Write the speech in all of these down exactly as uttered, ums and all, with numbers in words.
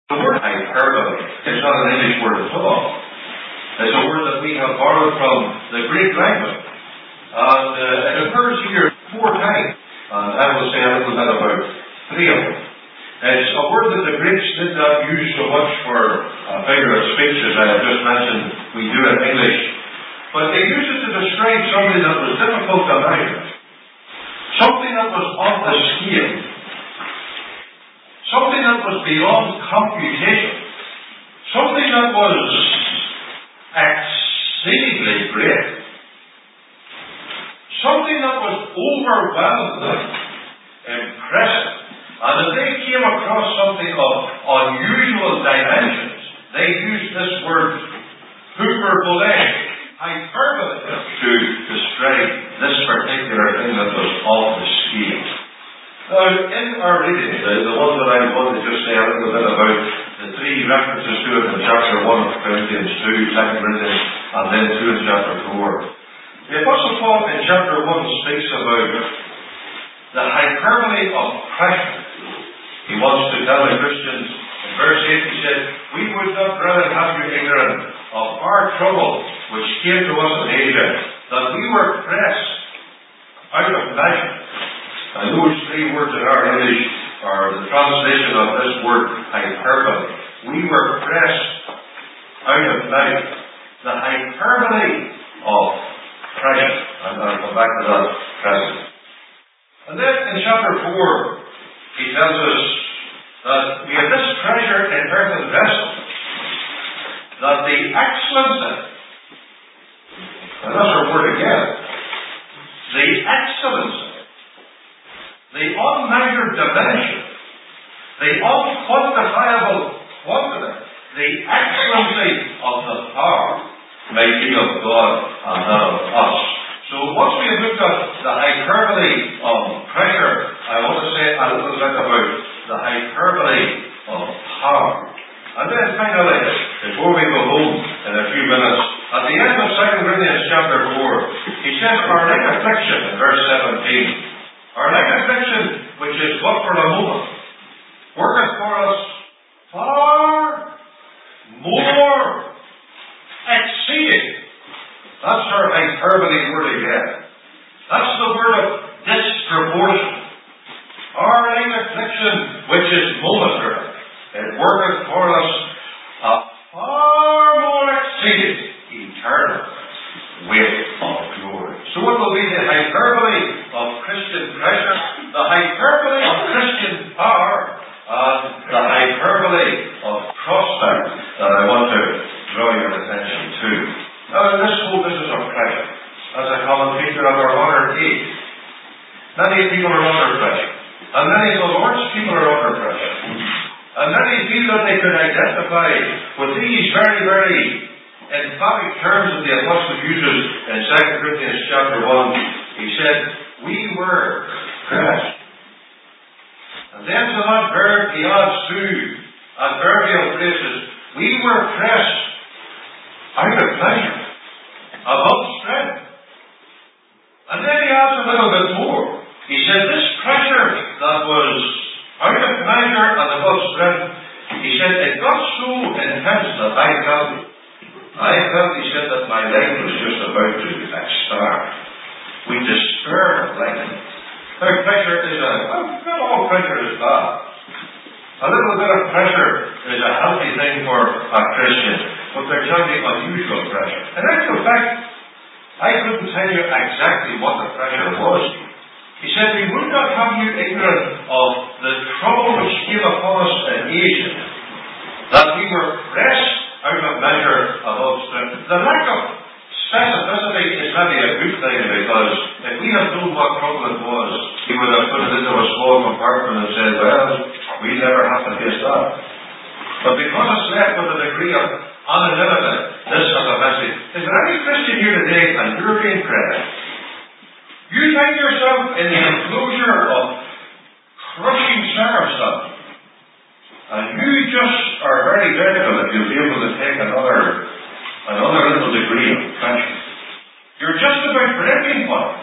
The word hyperbole is not an English word at all. It's a word that we have borrowed from the Greek language. And uh, it occurs here four times. And I will say a little bit about three of them. It's a word that the Greeks did not use so much for a figure of speech, as I have just mentioned, we do in English. But they used it to describe something that was difficult to measure. Something that was off the scale. Something that was beyond computation. Something that was exceedingly great. Something that was overwhelmingly impressive. And if they came across something of unusual dimensions, they used this word hyperbole, hyperbole, to describe this particular thing that was off the scale. Now, in our reading, the, the one that I want to just say a little bit about, the three references to it in chapter one of Corinthians two, second Corinthians, and then two in chapter four. The Apostle Paul in chapter one speaks about the hyperbole of pressure. He wants to tell the Christians, in verse eight he said, "We would not rather have you ignorant of our trouble which came to us in Asia, that we were pressed out of measure." And those three words in our English are the translation of this word hyperbole. We were pressed out of measure. The hyperbole of pressure. And I'll come back to that presently. And then in chapter four, he tells us that we have this treasure in earthen vessels, that the excellence of it, and that's our word again, the excellence of it, the unmeasured dimension, the unquantifiable quantity, the excellency of the power may be of God and not of us. So once we have looked at the hyperbole of pressure, I want to say a little bit about the hyperbole of power. And then finally, before we go home in a few minutes, at the end of second Corinthians chapter four, he says, "Our light affliction," in verse seventeen, "our light affliction, which is but for a moment, worketh for us far more exceeding." That's our hyperbole word again. That's the word of disproportion. Our light affliction, which is momentary, it worketh for us a far more exceeding eternal weight of glory. So what will be the hyperbole of Christian pressure, the hyperbole of Christian power, and the hyperbole of prospect that I want to draw your attention to? Now, in this whole business of pressure, as a common feature of our modern age, many people are under pressure, and many of the Lord's people are under pressure, and many feel that they could identify with these very, very emphatic terms that the Apostle uses in second Corinthians chapter one. He said, "We were pressed." And then to that verb, he adds two adverbial phrases. We were pressed out of measure, above strength. And then he adds a little bit more. He said, this pressure that was out of measure and above strength, he said, it got so intense that I felt, I felt, he said, that my life was just about to expire. We despair of life. Now, pressure is a, well, not all pressure is bad. A little bit of pressure is a healthy thing for a Christian, but there can be unusual pressure. In actual fact, I couldn't tell you exactly what the pressure was. He said, we would not have you ignorant of the trouble which came upon us in Asia, that we were pressed out of measure above strength. The lack of specificity is maybe a good thing, because if we had known what trouble it was, he would have put it into a small compartment and said, well, we never have to face that. But because it's left with a degree of anonymity, this is a message. Is there any Christian here today and you're being pressed? You find yourself in the enclosure of crushing circumstance, and you just are very doubtful if you'll be able to take another another little degree of pressure. You're just about breaking point.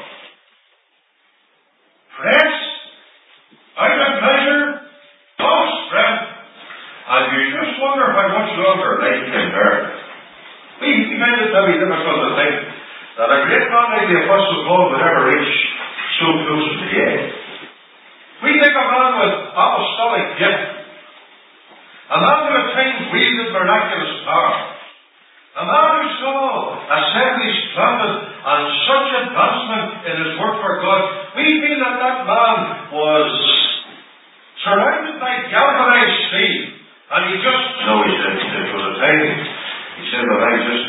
Press out of measure, no strength, and you life came there. We, we find it very difficult to think that a great man like the Apostle Paul would ever reach so close to the end. We think a man with apostolic gift, a man who at times wielded miraculous power, a man who saw assemblies planted and such advancement in his work for God. We feel that that man was surrounded by galvanized steel, and he just, no, he said, it was a time, he said, but I just,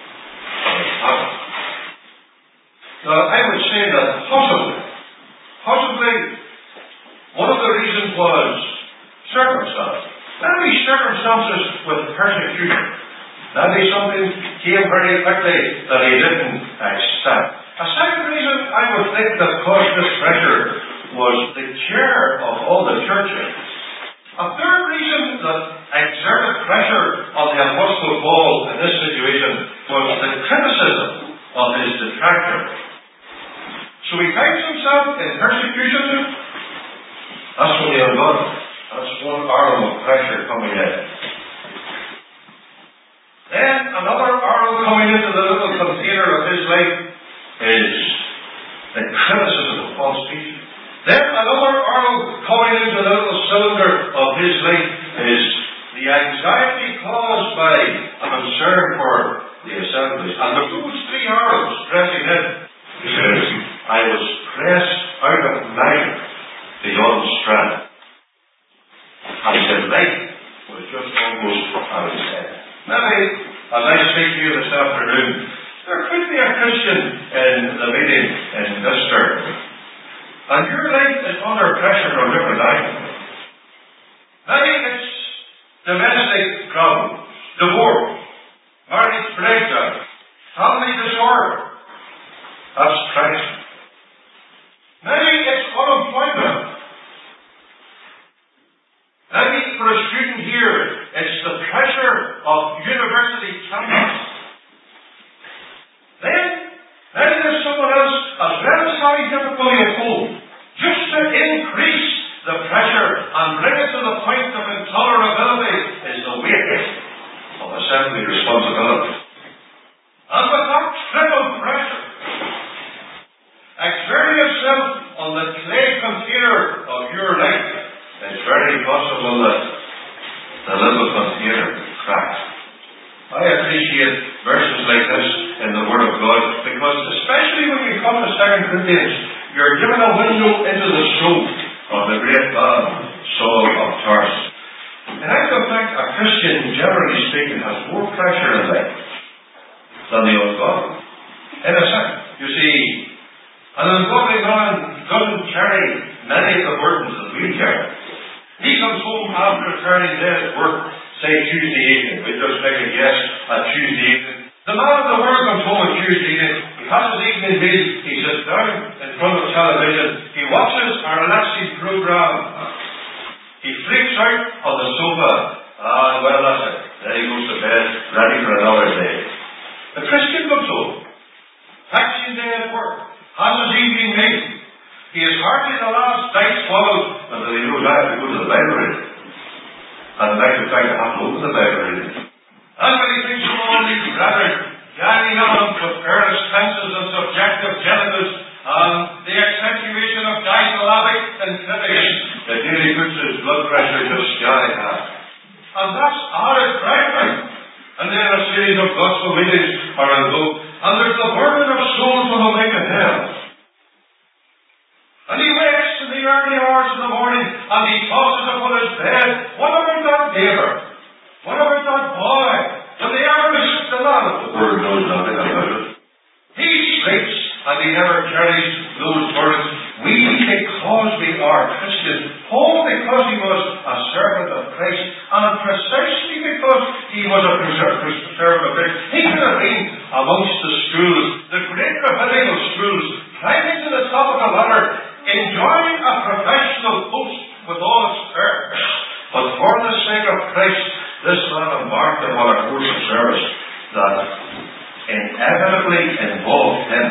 now I would say that possibly, possibly, one of the reasons was circumstance. Maybe circumstances with persecution. Maybe something came very quickly that he didn't accept. A second reason I would think that caused this pressure was the care of all the churches. A third reason that exerted pressure on the Apostle Paul in this situation was the criticism of his detractors. So he finds himself in persecution. That's when he ungodly. That's one arm of pressure coming in. Then another arrow coming into the little container of his life is the criticism of false teaching. Then another arrow coming into the little cylinder of his life is the anxiety caused by a concern for the assemblies. And with those three arrows pressing in, he says, I was pressed out of mind beyond strength. And he said, life was just almost out of his head. Maybe, as I speak to you this afternoon, there could be a Christian in the meeting in Lister, and your life is under pressure from different angles. Maybe it's domestic problems, divorce, marriage breakdown, family disorder. That's pressure. Maybe it's unemployment. Maybe for a student here, it's the pressure of university campus. Then, maybe there's someone else, as well as having difficulty at home, just to increase the pressure and bring it to the point of intolerability is the weight of assembly responsibility. And with that triple pressure, exerting yourself on the clay container of your life, it's very possible that the little container cracks. I appreciate verses like this in the Word of God because, especially when you come to Second Corinthians, you're given a window into the soul of the great man Saul of Tarsus. And I don't think a Christian, generally speaking, has more pressure in life than the ungodly. In a sense, you see, an ungodly man doesn't carry many of the burdens that we carry. He comes home after a tiring day at work, say Tuesday evening. We just take a guess at Tuesday evening. The man of the world comes home on Tuesday evening. He has his evening meal. He sits down in front of television. He watches a relaxing program. He freaks out on the sofa. Ah, well, that's it. Then he goes to bed, ready for another day. The Christian comes home, taxing day at work, has his evening meal. He is hardly the last bite swallowed until he knows I have to go to the Bible reading. And in fact, in fact, I have to open the Bible reading. And when he thinks of all these brethren gathering on with earnest tenses and subjective genitives and the accentuation of disyllabic infinities, that nearly puts his blood pressure just sky high. And that's added pressure. And then a series of gospel meetings are in vogue. And there's the burden of souls on the lake of hell. And he wakes in the early hours of the morning and he tosses upon his bed. What about that neighbour? What about that boy? Will they ever miss the lad? The word knows nothing about it. He sleeps and he never carries those burdens. We, because we are Christians, all because he was a servant of Christ, and precisely because he was a servant of Christ, he could have been amongst the schools, the great rabbinical schools, climbing to the top of the ladder, enjoying a professional post with all its perks. But for the sake of Christ, this man embarked upon a course of service that inevitably involved him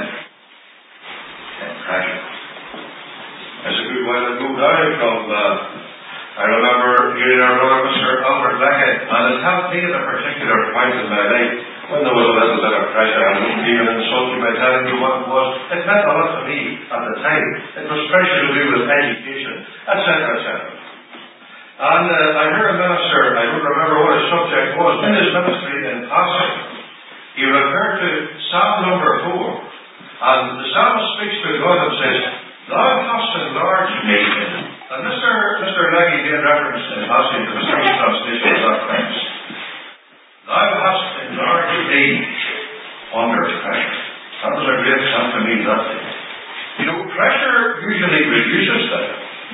in pressure. It's a good while ago now from uh, I remember hearing our brother, Mister Albert Leckett, and it helped me at a particular point in my life when there was a little bit of pressure. I wouldn't even insult you by telling you what it was. It meant a lot to me at the time. It was pressure to do with education, et cetera, et cetera. And uh, I heard a minister, I don't remember what his subject was, in his ministry in passing, he referred to Psalm number four. And the psalmist speaks to God and says, Thou hast enlarged me. And Mister Mister Legge made reference in passing to the French translation of that text. Thou hast enlarged me under pressure. That was a great help to me that day. You know, pressure usually reduces that.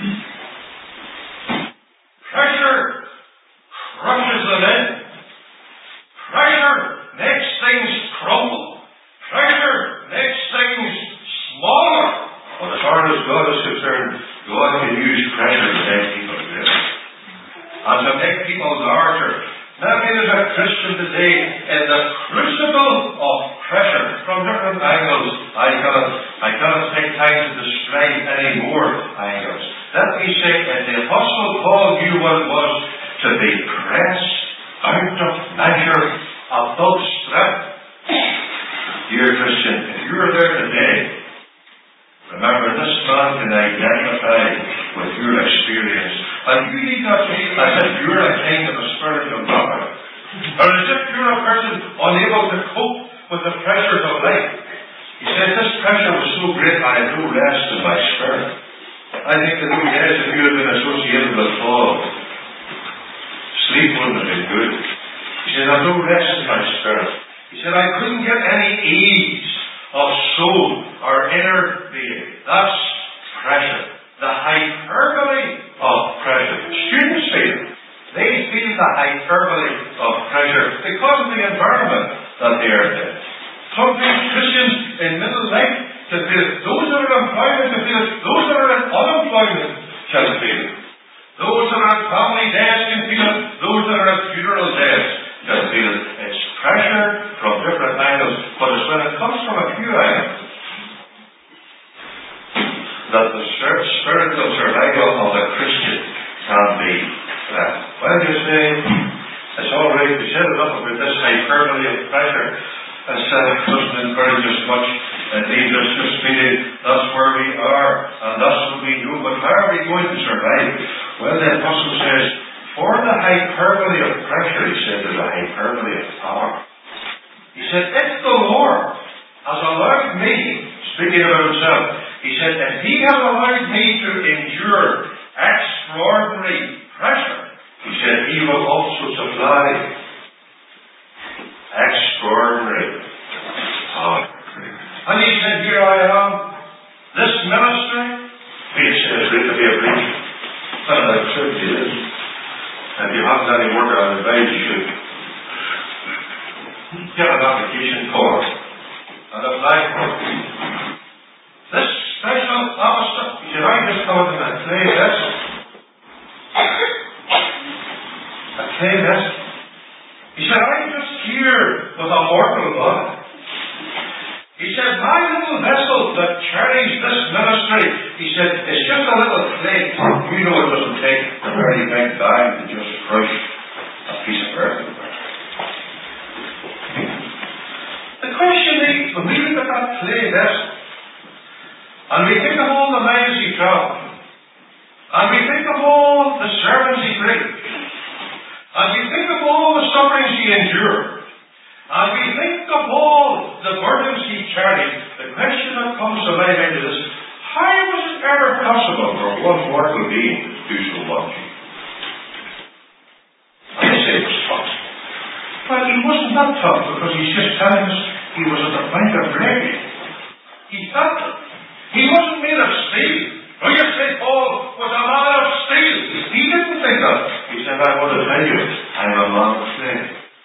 Pressure crushes them in. Pressure makes things crumble. Pressure makes things smaller. But as far as God is concerned, God can use pressure to make people greater. And to make people larger. Maybe there's a Christian today in the crucible of pressure from different angles. I cannot, I cannot take time to describe any more angles. Let me say that the Apostle Paul knew what it was to be pressed out of measure above strength. Dear Christian, if you're there today, remember this man can identify with your experience. And you need not feel as if you're a kind of a spiritual mother, or as if you're a person unable to cope with the pressures of life. He said, this pressure was so great I had no rest in my spirit. I think that those days if you had been associated with Paul, sleep wouldn't have been good. He said, I had no rest in my spirit. He said, I couldn't get any ease of soul or inner being. That's pressure. The hyperbole of pressure. Students feel it. They feel the hyperbole of pressure because of the environment that they are in. Sometimes Christians in middle life can feel it. Those that are in employment can feel it. Those that are in unemployment can feel it. Those that are at family days can feel it. Those that are at funeral days can feel it. It's pressure from different angles, but it's when it comes from a few angles that the spiritual survival of a Christian can be threatened. Well, you say, it's all right, we said enough about this hyperbole of pressure. As uh, it doesn't encourage us much, it leaves us just feeling that's where we are, and that's what we do, but how are we going to survive? Well, the Apostle says, for the hyperbole of pressure, he said, there's a hyperbole of power. He said, if the Lord has allowed me, speaking about himself, he said, if he has allowed me to endure extraordinary pressure, he said, he will also supply extraordinary power. And he said, here I am, this ministry, he said, it's great to be a preacher. And it certainly is. If you haven't any work, I advise you should get an application form and apply for it. This special officer, he said, I just come in a clay vessel. A clay vessel. He said, I'm just here with a mortal body. He said, my little vessel that carries this ministry, he said, it's just a little clay. You know it doesn't take a very big bag to just crush a piece of earth. The question is, when we look at that clay vessel, and we think of all the miles he travelled, and we think of all the sermons he preached, and we think of all the sufferings he endured, and we think of all the burdens he carried, the question that comes to my mind is, how was it ever possible for one mortal being to do so much? And they say it was tough. Well, he wasn't that tough because he's just telling us he was at the point of breaking. He felt it. He wasn't made of steel. Oh, you say Paul was a man of steel. He didn't think that. He said, I want to tell you, I'm a man of clay.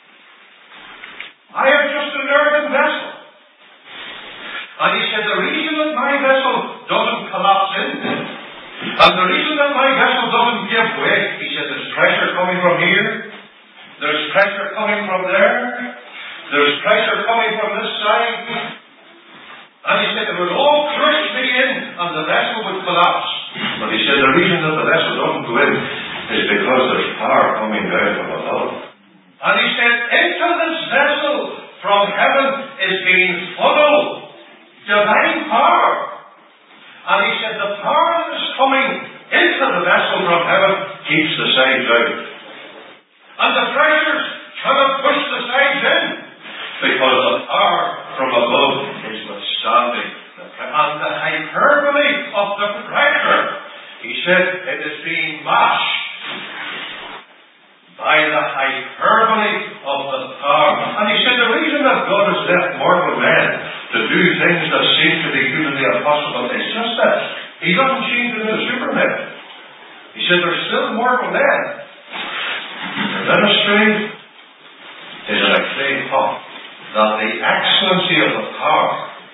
I am just an earthen vessel. And he said, the reason that my vessel doesn't collapse in, and the reason that my vessel doesn't give way, he said, there's pressure coming from here, there's pressure coming from there, there's pressure coming from this side. And he said, it would all crush me in, and the vessel would collapse. But he said, the reason that the vessel doesn't go in is because there's power coming down from above. And he said, into this vessel from heaven is being funneled divine power. And he said, the power that is coming into the vessel from heaven keeps the sides out. And the pressures cannot push the sides in, because the power from above is withstanding the pressure. And the hyperbole of the pressure, he said, it is being matched by the hyperbole of the power. And he said the reason that God has left mortal men to do things that seem to be humanly impossible is just that he doesn't change them into supermen. He said they're still mortal men. Their ministry is in a clay pot, that the excellency of the power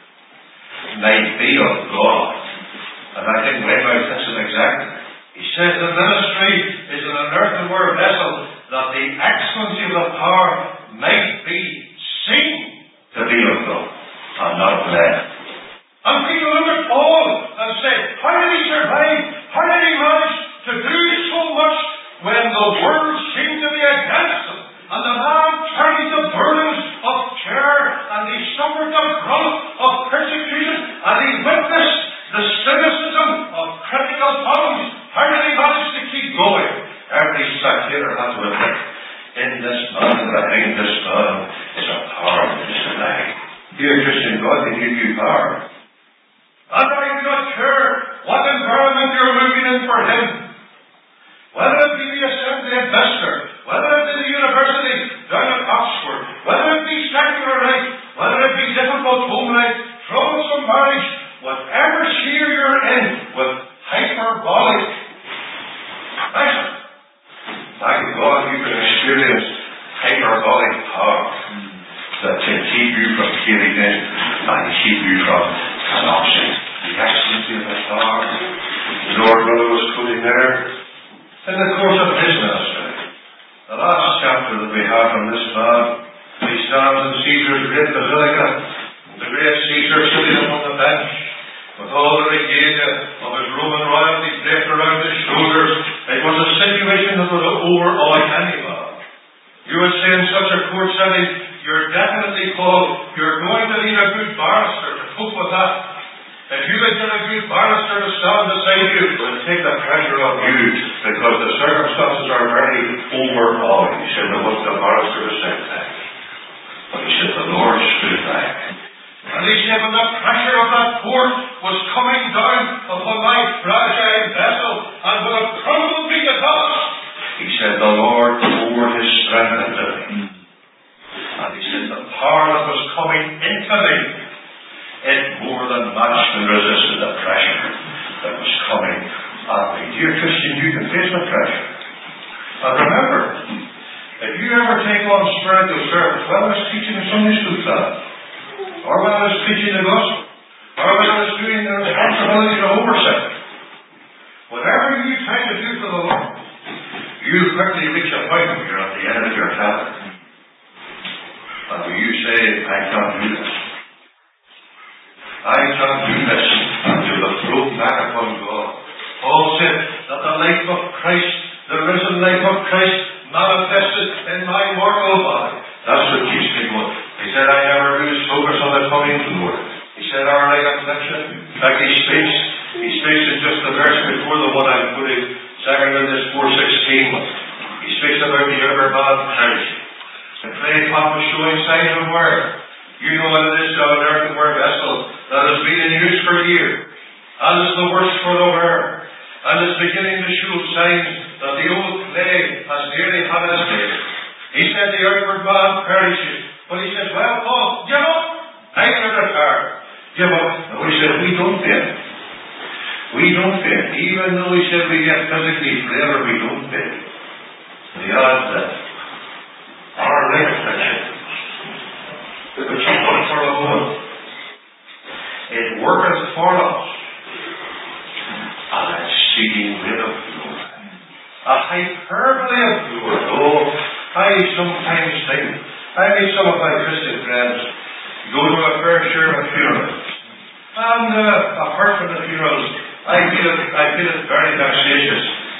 might be of God. And I think Weymouth hits it exactly. He says the ministry is in an earthenware vessel, that the excellency of the power might be seen to be of God, and not of man. And people look at Paul and say, how did he survive? How did he manage to do so much when the world seemed to be against him? And the man carried the burdens of care, and he suffered the brunt of persecution, and he witnessed the cynicism of critical tongues. How did he manage to keep going? Every spectator has to admit, in this man, behind this man, is a power that is alive. Dear Christian, God can give you power. And I do not care what environment you're moving in for Him. Whether it be the Assembly of Westminster, whether it be the University down at Oxford, whether it be secular life, whether it be difficult home life, troublesome marriage, whatever sphere you're in with hyperbolic pressure, thank God you can experience hyperbolic power that can keep you from caving in and keep you from collapsing. The excellency of the power. The Lord Brother was quoting there in the course of his ministry. The last chapter that we have from this man, he stands in Caesar's great basilica, the great Caesar sitting upon the bench, with all the regalia of his Roman royalty draped around his shoulders. It was a situation that would overawe any man. You would say in such a court setting, you're definitely called, you're going to need a good barrister to cope with that. If you could get a good barrister to stand beside you, it will take the pressure off you, because the circumstances are very overawing. He said, there wasn't a barrister to sit back. But he said, the Lord stood back. And he said, when the pressure of that court was coming down upon my fragile vessel and would have crumbled me to dust, he said, the Lord poured his strength into me. And he said, the power that was coming into me, it more than matched and resisted the pressure that was coming at me. Dear Christian, you can face the pressure. And remember, if you ever take on spiritual service, whether it's teaching a Sunday school class, or whether it's preaching the gospel, or whether it's doing the responsibility of oversight, whatever you try to do for the Lord, you quickly reach a point where you're at the end of your tether. And when you say, I can't do this, I can't do this, and you have thrown back upon God. Paul said that the life of Christ, the risen life of Christ, manifested in my mortal body. That's what keeps me going. He said, I never lose focus on the coming Lord. He said, our like affliction. In fact, he speaks, he speaks in just the verse before the one I'm putting, second in this four sixteen. He speaks about the ever bad perishing. The clay pot was showing signs of wear. You know what it is to have an earthenware vessel that has been in use for years, and is the worse for the wear, and is beginning to show signs that the old clay has nearly had its day. He said the outward man perishes, but he said, well, Paul, give up. I can retire. Give up. And we said, we don't fail. We don't fail. Even though we said we get physically frailer, we don't fail. The odds that our life affliction, which is but for a moment, it worketh for us an exceeding rate of glory, a hyperbole of glory. Oh, I sometimes think, I meet some of my Christian friends go to a fair share of funerals, and uh, apart from the funerals, I feel it, I feel it very vexatious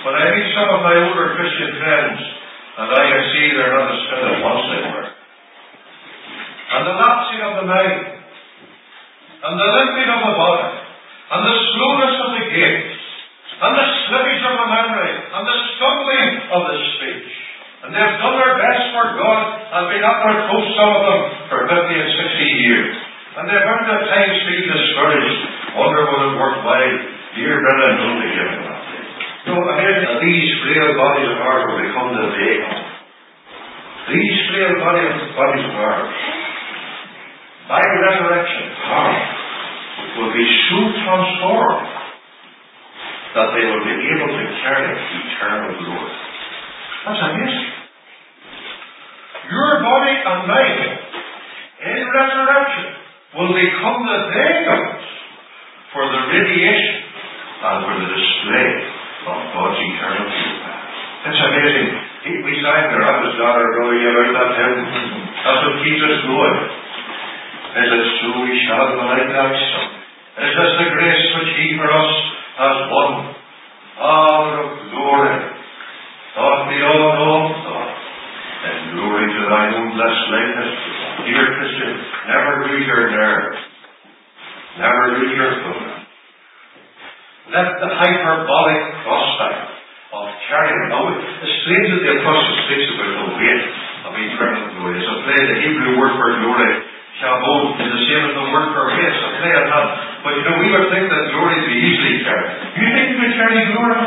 When I meet some of my older Christian friends, and I can see they're not as fit as once they were. And the lapsing of the mind, and the limping of the body, and the slowness of the gait, and the slippage of the memory, and the stumbling of the speech. And they've done their best for God, and been up their post, some of them, for fifty and sixty years. And they've earned at times feel discouraged, wonder whether it's worthwhile. Dear brethren, don't be giving up. No, amazing that these frail bodies of ours will become the day. These frail bodies, bodies of ours, by resurrection, power, will be so transformed that they will be able to carry eternal glory. That's amazing. Your body and mine, in resurrection, will become the vehicles for the radiation and for the display of God's eternal glory. It's amazing. We sang the Rabbi's daughter, Brother, you about that hymn. That's what keeps us going. Is it so we shall be like that Son? Is this the grace which He for us has won? Father of glory, thought beyond all thought, and glory to Thine own blessed likeness. Dear Christian, never lose your nerve. Never lose your focus. Let the hyperbolic prospect of carrying out. It's strange that the Apostle speaks about the weight of eternal glory. It's a play, the Hebrew word for glory, shabod, is the same as the word for weight. It's a play on that. But you know, we would think that glory would be easily carried. You think you can carry glory?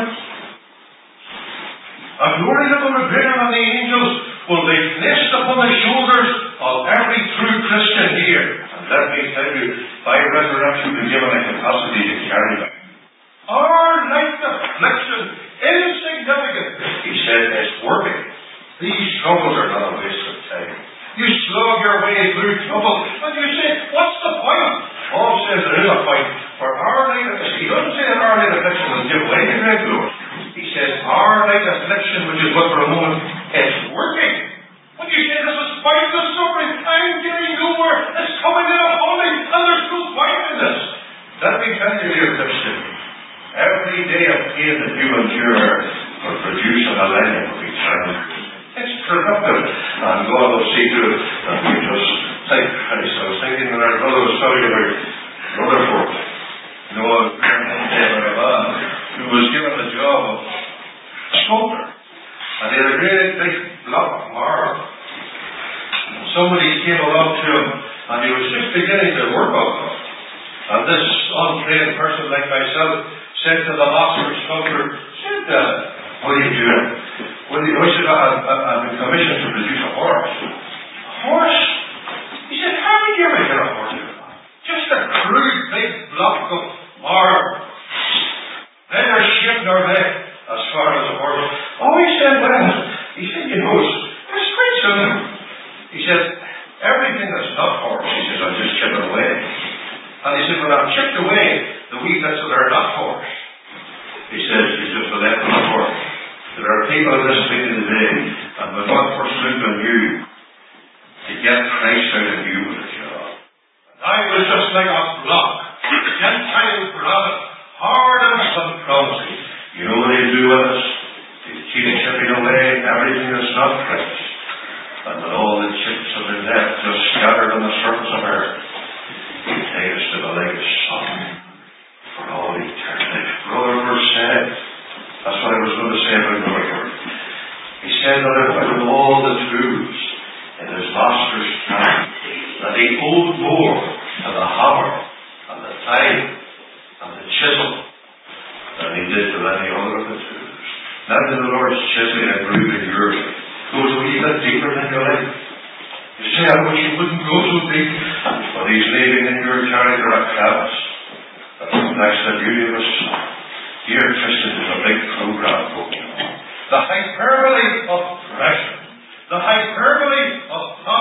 A glory that will be greater than the angels will be placed upon the shoulders of every true Christian here. And let me tell you, by resurrection, we've been given a capacity to carry that. Our light affliction, insignificant, He said, is working. These struggles are not a waste of time. You slog your way through trouble, and you say, what's the point? Paul says there is a point. For our light affliction, he doesn't say that our light affliction will give way to great glory. He says, our light affliction, which is but for a moment, is working. When you say this is pointless suffering, I'm getting nowhere, it's coming in upon me, and there's no point in this. Let me tell you, dear Christian, every day of pain that you endure will produce a millennium of eternal. It's productive, and God will see to it that we just thank Christ. I was thinking when our brother was talking about Rutherford, you know, a man who was given the job of sculptor, and he had a great big block of marble. And somebody came along to him, and he was just beginning to work on it. And this untrained person like myself said to the master sculptor, said, uh, what are you doing? Well, he said, I've been commissioned to produce a horse. A horse? He said, how did you ever get a horse? Just a crude big block of marble. Neither shape nor make as far as a horse. Oh, he said, well, he said, you know, it's, it's quite simple. He said, everything that's not horse, he said, I'm just chipping away. And he said, when I've chipped away the wee bits that are not horse, he says, he's just left on the horse. There are people listening today, and will not pursue on you to get Christ out of you with a job. I was just like a block, Gentile block, hard and unpromising. You know what they do with us? They keep chipping away everything that's not Christ. And when all the chips have been left just scattered on the surface of earth, He takes us to the lake of sun for all eternity. Rutherford said, that's what I was going to say about Rutherford. He said that with all the tools in his master's hand, that he owed more to the hammer and the time and the chisel than he did to any other of the tools. Now that the Lord's chiseling and grooving your life goes a wee bit deeper than your life. You say, I wish he wouldn't go so deep, but he's leaving in your character a crevice that reflects the beauty of his Son. Dear Christian, there's a big program going on. The hyperbole of pressure, the hyperbole of